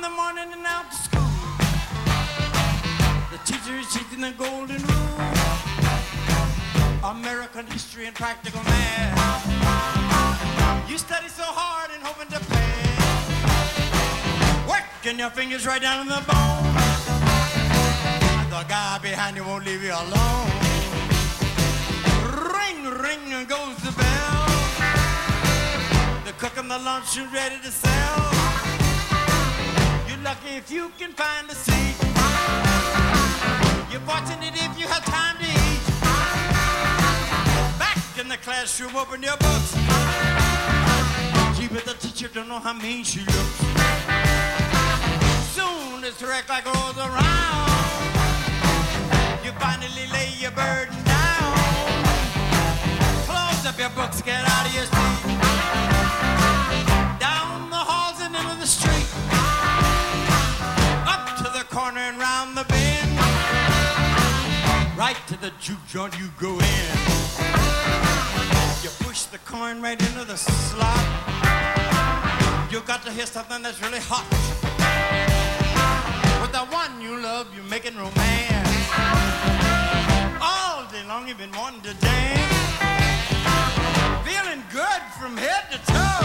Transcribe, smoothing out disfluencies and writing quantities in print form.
the morning and out to school. The teacher is teaching the golden rule. American history and practical math. You study so hard and hoping to pass. Working your fingers right down to the bone. And the guy behind you won't leave you alone. Ring, ring goes the bell. They're cooking the lunch and ready to sell. You're lucky if you can find a seat. You're fortunate if you have time to eat. Back in the classroom, open your books. Gee, but the teacher don't know how mean she looks. Soon as the wreck like rolls around, you finally lay your burden down. Close up your books, get out of your seat. Down the halls and into the street. Up to the corner and round the bend. Right to the juke joint you go in. You push the coin right into the slot. You got to hear something that's really hot. With the one you love, you're making romance. All day long you've been wanting to dance. Feeling good from head to toe.